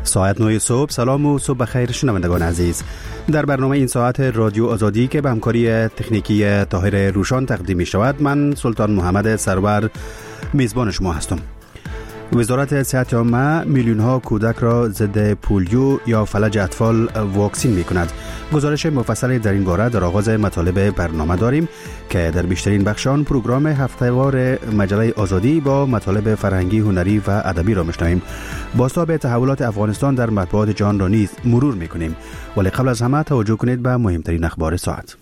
ساعت 9 صبح. سلام و صبح بخیر شنوندگان عزیز. در برنامه این ساعت رادیو آزادی که به همکاری تکنیکی طاهر روشان تقدیم می شود، من سلطان محمد سرور میزبان شما هستم. وزارت صحت عامه میلیون ها کودک را ضد پولیو یا فلج اطفال واکسین می کند. گزارش مفصلی در این باره در آغاز مطالب برنامه داریم که در بیشترین بخش آن پروگرام هفتهوار مجله آزادی با مطالب فرهنگی، هنری و ادبی را میشنویم. بازتاب تحولات افغانستان در مطبوعات جهان را نیز مرور میکنیم، ولی قبل از همه توجه کنید به مهمترین اخبار ساعت.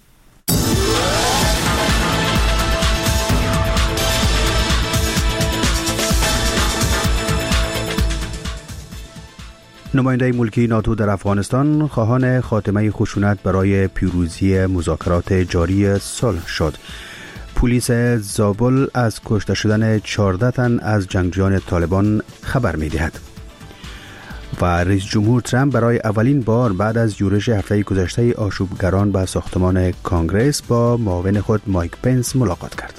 نماینده ملکی ناتو در افغانستان خواهان خاتمه خشونت برای پیروزی مذاکرات جاری صلح شد. پلیس زابل از کشته شدن 14 تن از جنگجویان طالبان خبر می‌دهد. و رئیس جمهور ترامپ برای اولین بار بعد از یورش هفته گذشته آشوبگران به ساختمان کانگرس با معاون خود مایک پنس ملاقات کرد.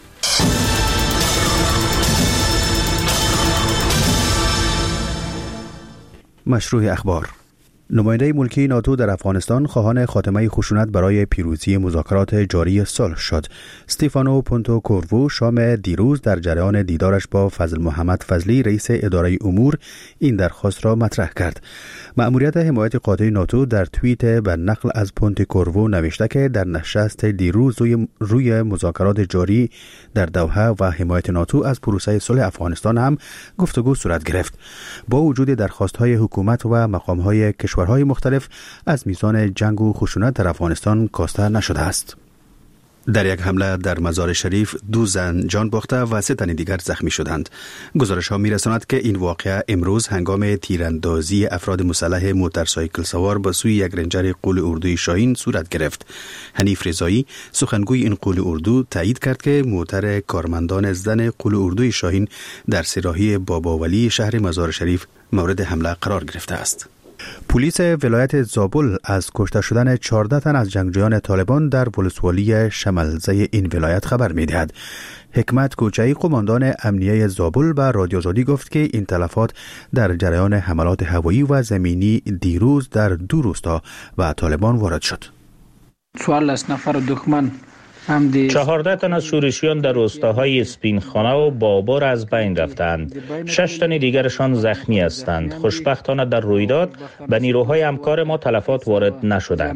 مشروع اخبار. نماینده ملکی ناتو در افغانستان خواهان خاتمه خشونت برای پیروزی مذاکرات جاری صلح شد. استفانو پونتو کوروو شام دیروز در جریان دیدارش با فضل محمد فضلی رئیس اداره امور این درخواست را مطرح کرد. مأموریت حمایت قاطع ناتو در توییت به نقل از پونتو کوروو نوشته که در نشست دیروز روی مذاکرات جاری در دوحه و حمایت ناتو از پروسه صلح افغانستان هم گفتگو صورت گرفت. با وجود درخواست‌های حکومت و مقام‌های کشورهای مختلف از میزان جنگ و خشونت در افغانستان کاسته نشده است. در یک حمله در مزار شریف 2 زن جان باخته و 3 تن دیگر زخمی شدند. گزارش ها می‌رساند که این واقعه امروز هنگام تیراندازی افراد مسلح موتورسایکل سوار به سوی یک رنجر قول اردوی شاهین صورت گرفت. حنیف رضایی سخنگوی این قول اردو تایید کرد که موتر کارمندان زن قول اردوی شاهین در سراحی بابا ولی شهر مزار شریف مورد حمله قرار گرفته است. پلیس ولایت زابل از کشته شدن 14 تن از جنگجویان طالبان در ولسوالی شملزه این ولایت خبر می‌دهد. حکمت کوچه‌ای قماندان امنیه زابل به رادیو آزادی گفت که این تلفات در جریان حملات هوایی و زمینی دیروز در 2 روستا و طالبان وارد شد. 14 نفر دشمن 14 تن از شورشیان در روستاهای اسپینخانه و بابر از بین رفتند. 6 تن دیگرشان زخمی هستند. خوشبختانه در رویداد به نیروهای همکار ما تلفات وارد نشده.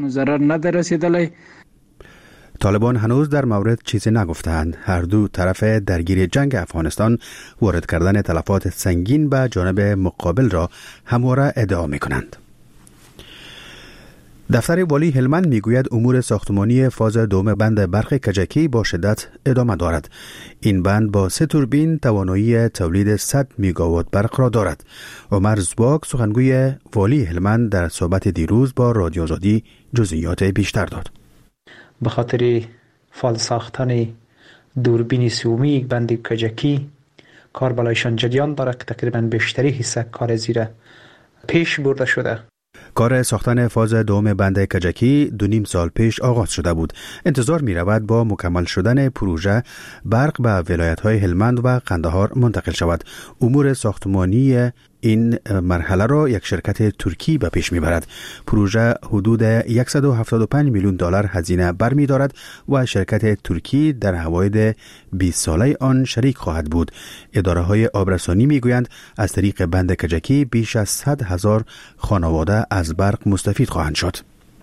طالبان هنوز در مورد چیزی نگفتند. هر دو طرف درگیر جنگ افغانستان وارد کردن تلفات سنگین به جانب مقابل را همواره ادعا می‌کنند. دفتر والی هلمند میگوید امور ساختمانی فاز دوم بند برق کجکی با شدت ادامه دارد. این بند با 3 توربین توانایی تولید 100 میگاوات برق را دارد. عمر زباک سخنگوی والی هلمند در صحبت دیروز با رادیو آزادی جزئیات بیشتر داد. به خاطر فال ساختن دوربین سومی بند کجکی کار بالایشان جریان دارد که تقریبا بیشتری حصه کار زیر پیش برده شده. کار ساختن فاز دوم بند کجکی 2.5 سال پیش آغاز شده بود. انتظار می رود با مکمل شدن پروژه برق به ولایت‌های هلمند و قندهار منتقل شود. امور ساختمانی این مرحله را یک شرکت ترکی به پیش میبرد. پروژه حدود 175 میلیون دلار هزینه برمی دارد و شرکت ترکی در حواید 20 ساله آن شریک خواهد بود. اداره های آبرسانی میگویند از طریق بند کجکی بیش از 100,000 خانواده از برق مستفید خواهند شد.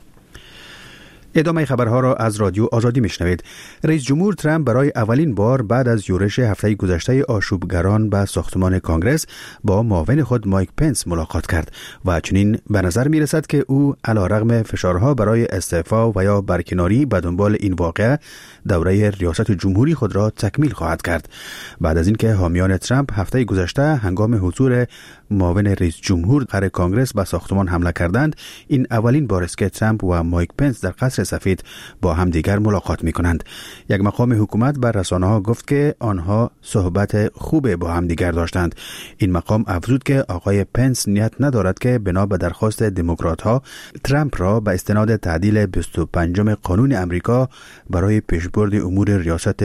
ادامه خبرها را از رادیو آزادی میشنوید. رئیس جمهور ترامپ برای اولین بار بعد از یورش هفته گذشته آشوبگران به ساختمان کانگرس با معاون خود مایک پنس ملاقات کرد و چنین به نظر می رسد که او علیرغم فشارها برای استعفا و یا برکناری به دنبال این واقعه دوره ریاست جمهوری خود را تکمیل خواهد کرد. بعد از اینکه حامیان ترامپ هفته گذشته هنگام حضور معاون رئیس جمهور در کانگرس به ساختمان حمله کردند، این اولین بار است که ترامپ و مایک پنس در قصر سفید با همدیگر ملاقات می‌کنند. یک مقام حکومت بر رسانه‌ها گفت که آنها صحبت خوب با همدیگر داشتند. این مقام افزود که آقای پنس نیت ندارد که بنا به درخواست دموکرات‌ها ترامپ را به استناد تعدیل 25 قانون امریکا برای پیشبرد امور ریاست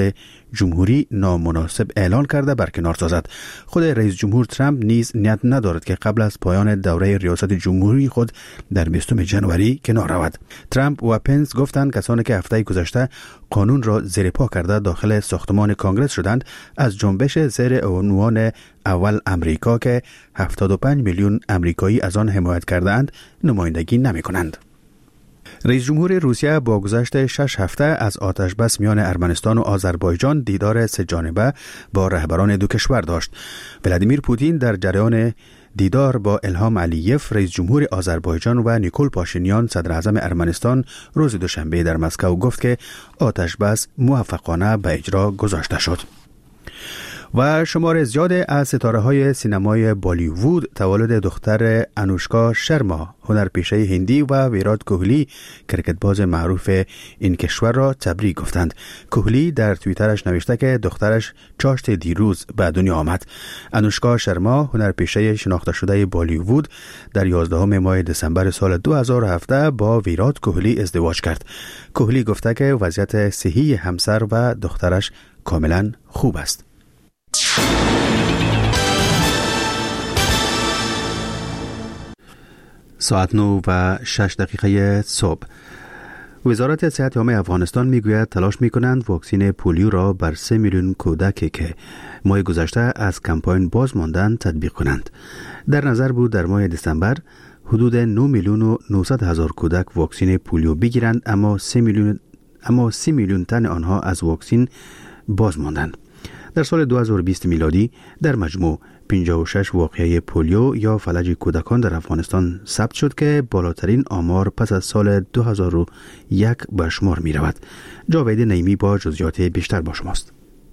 جمهوری نامناسب اعلان کرده برکنار سازد. خود رئیس جمهور ترامپ نیز نیت ندارد که قبل از پایان دوره ریاست جمهوری خود در 20 ژانویه کنار رود. ترامپ و پنس گفتند کسانی که هفته گذشته قانون را زیر پا کرده داخل ساختمان کانگرس شدند از جنبش زیر عنوان اول امریکا که 75 میلیون امریکایی از آن حمایت کردند نمایندگی نمی کنند. رئیس جمهور روسیه با گذشت 6 هفته از آتش بس میان ارمنستان و آذربایجان دیدار سه جانبه با رهبران دو کشور داشت. ولادیمیر پوتین در جریان دیدار با الهام علییف رئیس جمهور آذربایجان و نیکول پاشینیان صدر اعظم ارمنستان روز دوشنبه در مسکو گفت که آتش بس موفقانه به اجرا گذاشته شد. و شمار زیاد از ستاره‌های سینمای بالیوود تولد دختر انوشکا شرما هنرپیشه هندی و ویرات کوهلی کرکتباز معروف این کشور را تبریک گفتند. کوهلی در توییترش نوشته که دخترش چاشت دیروز به دنیا آمد. انوشکا شرما هنرپیشه شناخته شده بالیوود در 11 ماه دسامبر سال 2017 با ویرات کوهلی ازدواج کرد. کوهلی گفته که وضعیت صحی همسر و دخترش کاملا خوب است. ساعت 9:06 صبح. وزارت صحت عامه افغانستان میگوید تلاش میکنند واکسین پولیو را بر 3 میلیون کودکی که ماه گذشته از کمپاین باز ماندند تطبیق کنند. در نظر بود در ماه دسامبر حدود 9 میلیون و 900 هزار کودک واکسین پولیو بگیرند، اما 3 میلیون تن آنها از واکسین باز ماندند. در سال 2020 میلادی در مجموع 56 واقعه پولیو یا فلج کودکان در افغانستان ثبت شد که بالاترین آمار پس از سال 2001 به شمار می رود. جاوید نعیمی با جزئیات بیشتر با شماست.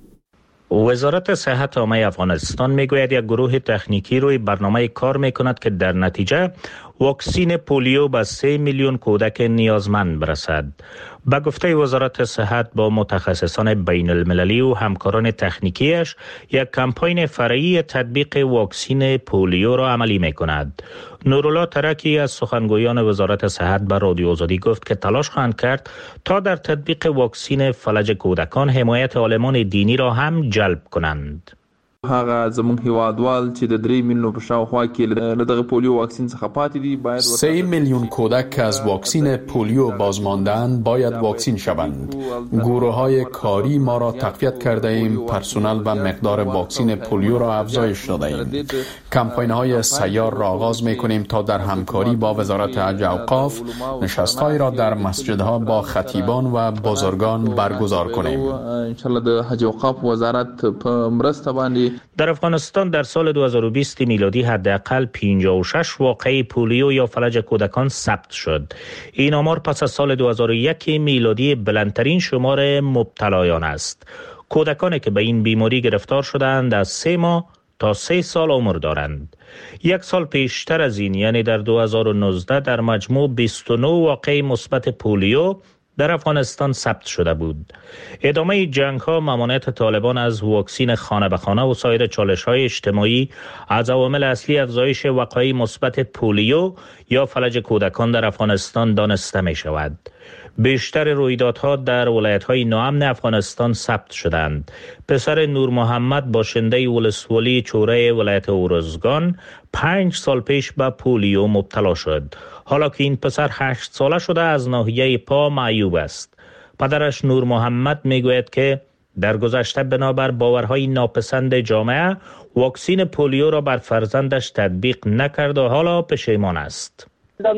وزارت صحت عامه افغانستان میگوید یک گروه تکنیکی روی برنامه کار میکند که در نتیجه واکسین پولیو به 3 میلیون کودک نیازمند برسد. به گفته وزارت صحت با متخصصان بین المللی و همکاران تکنیکیش یک کمپاین فرعی تطبیق واکسین پولیو را عملی میکند. نورالله ترکی از سخنگویان وزارت صحت به رادیو آزادی گفت که تلاش خواهند کرد تا در تطبیق واکسین فلج کودکان حمایت عالمان دینی را هم جلب کنند. هغه زمون هیوادوال چې د 3 میلیون په شاوخوا کې له دغه پولیو واکسین څخه پاتې دي باید 3 میلیون کودک که از واکسین پولیو بازماندند باید واکسین شوند. گروه‌های کاری ما را تقویت کرده ایم، پرسنل و مقدار واکسین پولیو را افزایش داده ایم. کمپاین‌های سیار را آغاز می‌کنیم تا در همکاری با وزارت حج و اوقاف نشست‌هایی را در مسجدها با خطیبان و بزرگان برگزار کنیم. ان شاء الله د حج و اوقاف وزارت په مرسته باندې در افغانستان در سال 2020 میلادی حداقل 56 واقعه پولیو یا فلج کودکان ثبت شد. این آمار پس از سال 2001 میلادی بلندترین شمار مبتلایان است. کودکانی که به این بیماری گرفتار شدند از 3 ماه تا 3 سال عمر دارند. یک سال پیشتر از این یعنی در 2019 در مجموع 29 واقعه مثبت پولیو در افغانستان ثبت شده بود. ادامه جنگ‌ها، ممانعت طالبان از واکسین خانه به خانه و سایر چالش‌های اجتماعی از عوامل اصلی افزایش وقایع مثبت پولیو یا فلج کودکان در افغانستان دانسته می‌شود. بیشتر رویدادها در ولایت‌های ناامن افغانستان ثبت شدند. پسر نور محمد باشنده ولسوالی چوره ولایت اورزگان 5 سال پیش به پولیو مبتلا شد. حالا که این پسر 8 ساله شده از ناحیه پا معیوب است. پدرش نور محمد میگوید که در گذشته بنابر باورهای ناپسند جامعه واکسین پولیو را بر فرزندش تطبیق نکرد و حالا پشیمان است.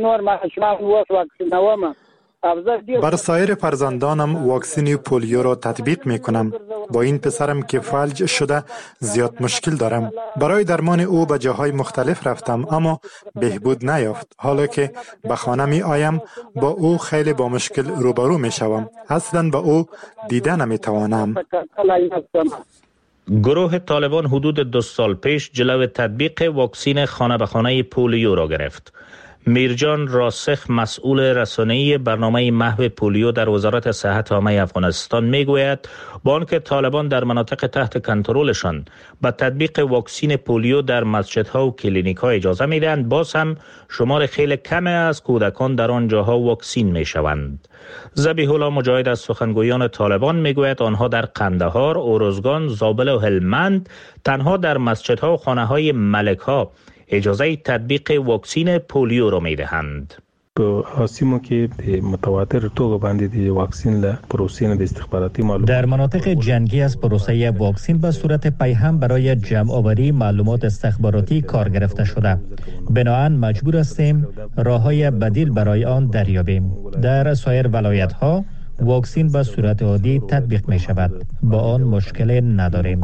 بر سایر فرزندانم واکسین پولیو را تطبیق می کنم. با این پسرم که فلج شده زیاد مشکل دارم. برای درمان او به جاهای مختلف رفتم اما بهبود نیافت. حالا که به خانه می آیم با او خیلی با مشکل روبرو می شوم. اصلا با او دیده نمی توانم. گروه طالبان حدود 2 سال پیش جلو تطبیق واکسین خانه به خانه پولیو را گرفت. میرجان راسخ مسئول رسانه‌ای برنامه محو پولیو در وزارت صحت عامه افغانستان میگوید با آنکه طالبان در مناطق تحت کنترلشان به تطبیق واکسین پولیو در مسجدها و کلینیک‌ها اجازه میدهند، باز هم شمار خیلی کمی از کودکان در آن جاها واکسین میشوند. ذبیح الله مجاهد از سخنگویان طالبان میگوید آنها در قندهار، اروزگان، زابل و هلمند تنها در مسجدها و خانه‌های ملک‌ها اجازه تطبیق واکسین پولیو را میدهند. در مناطق جنگی از پروسه واکسین به صورت پیهم برای جمع آوری معلومات استخباراتی کار گرفته شده. بنابراین مجبور هستیم راه‌های بدیل برای آن دریابیم. در سایر ولایت‌ها واکسین به صورت عادی تطبیق می شود. با آن مشکل نداریم.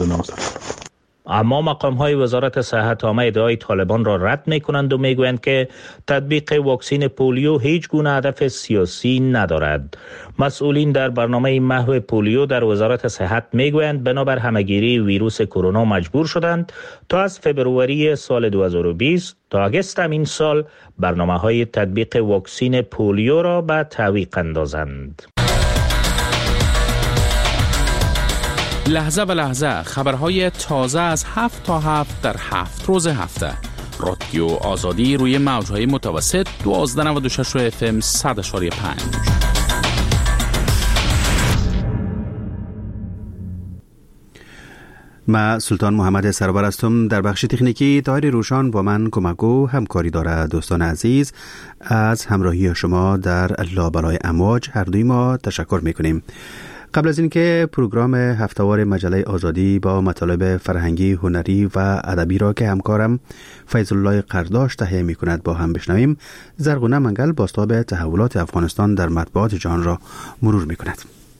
اما مقام‌های وزارت صحت عامه ادعای طالبان را رد می‌کنند و می‌گویند که تطبیق واکسین پولیو هیچ گونه هدف سیاسی ندارد. مسئولین در برنامه محو پولیو در وزارت صحت می‌گویند بنابر همه‌گیری ویروس کرونا مجبور شدند تا از فبروری سال 2020 تا آگوست این سال برنامه‌های تطبیق واکسین پولیو را به تعویق اندازند. لحظه به لحظه خبرهای تازه از 7 تا 7 در 7 روز هفته. رادیو آزادی روی موجهای متوسط 1296 FM 100.5. ما سلطان محمد سرور هستم. در بخش تکنیکی طاهر روشان با من کمکو همکاری داره. دوستان عزیز از همراهی شما در لابلای امواج هر دوی ما تشکر میکنیم. قبل از اینکه پروگرام هفتهوار مجله آزادی با مطالب فرهنگی، هنری و ادبی را که همکارم فیض الله قرداش تهیه می‌کند با هم بشنویم، زرغونه منگل بازتاب تحولات افغانستان در مطبوعات جهان را مرور می‌کند.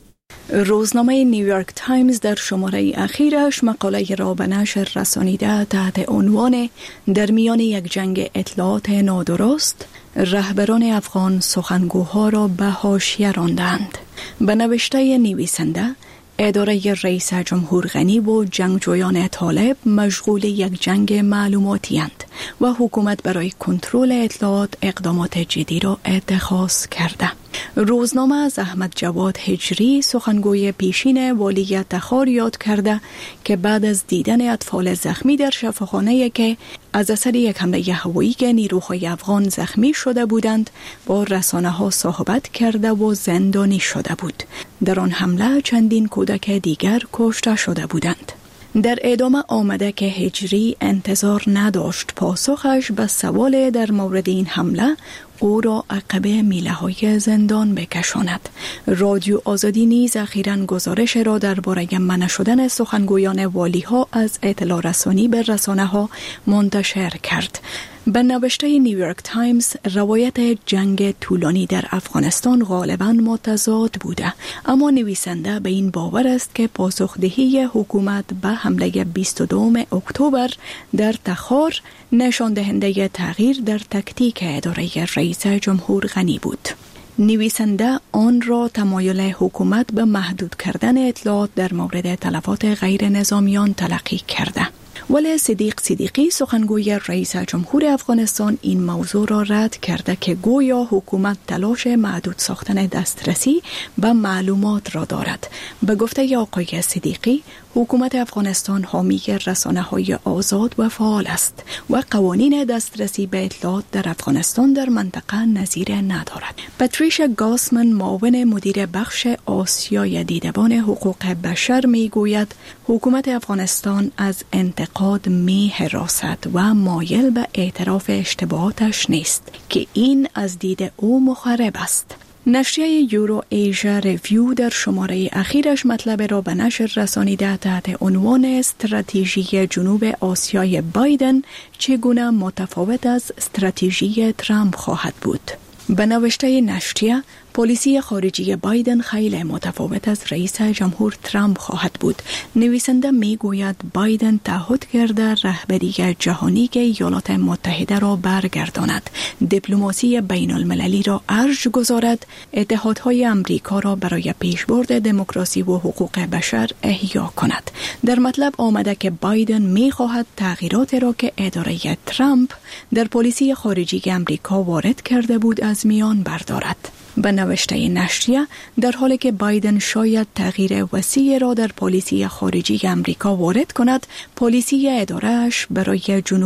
روزنامه نیویورک تایمز در شماره اخیرش مقاله را به نشر رسانیده تحت عنوان در میان یک جنگ اطلاعات نادرست رهبران افغان سخنگوها را به حاشیه راندند. به نوشته نویسنده، اداره رئیس جمهور غنی و جنگجویان طالب مشغول یک جنگ معلوماتی اند و حکومت برای کنترل اطلاعات اقدامات جدی را اتخاذ کرده. روزنامه از احمد جواد هجری سخنگوی پیشین والی تخار یاد کرده که بعد از دیدن اطفال زخمی در شفاخانه که از اثر یک حمله هوایی که نیروهای افغان زخمی شده بودند با رسانه‌ها صحبت کرده و زندانی شده بود. در آن حمله چندین کودک دیگر کشته شده بودند. در ادامه آمده که هجری انتظار نداشت پاسخش به سوال در مورد این حمله او را عقب میله‌های زندان بکشاند. رادیو آزادی نیز اخیراً گزارش را درباره منع شدن سخنگویان والی‌ها از اطلاع رسانی به رسانه‌ها منتشر کرد. به نوشته نیویورک تایمز، روایت جنگ طولانی در افغانستان غالباً متضاد بوده، اما نویسنده به این باور است که پاسخدهی حکومت به حمله 22 اکتبر در تخار نشان دهنده تغییر در تکتیک اداره رئیس جمهور غنی بود. نویسنده آن را تمایل حکومت به محدود کردن اطلاعات در مورد تلفات غیر نظامیان تلقی کرده. ولی صدیق صدیقی سخنگوی رئیس جمهور افغانستان این موضوع را رد کرده که گویا حکومت تلاش محدود ساختن دسترسی به معلومات را دارد. به گفته آقای صدیقی، حکومت افغانستان حامی رسانه‌های آزاد و فعال است و قوانین دسترسی به اطلاعات در افغانستان در منطقه نظیر ندارد. پاتریشا گاسمن، معاون مدیر بخش آسیای دیدبان حقوق بشر، میگوید حکومت افغانستان از انتقاد می‌هراسد و مایل به اعتراف اشتباهاتش نیست که این از دید او مخرب است. نشریه یورو ایژا ریویو در شماره اخیرش مطلب را به نشر رسانیده تحت عنوان استراتژی جنوب آسیای بایدن چگونه متفاوت از استراتژی ترامپ خواهد بود. به نوشته نشریه، پالیسی خارجی بایدن خیلی متفاوت از رئیس جمهور ترامپ خواهد بود. نویسنده می گوید بایدن تعهد کرده رهبری جهانی که ایالات متحده را برگرداند، دیپلماسی بین المللی را ارج گذارد، اتحادهای امریکا را برای پیشبرد دموکراسی و حقوق بشر احیا کند. در مطلب آمده که بایدن می خواهد تغییرات را که اداره ترامپ در پالیسی خارجی امریکا وارد کرده بود از میان بردارد. به نوشته نشریه، در حالی که بایدن شاید تغییر وسیع را در پالیسی خارجی امریکا وارد کند، پالیسی اداره‌اش برای جنوب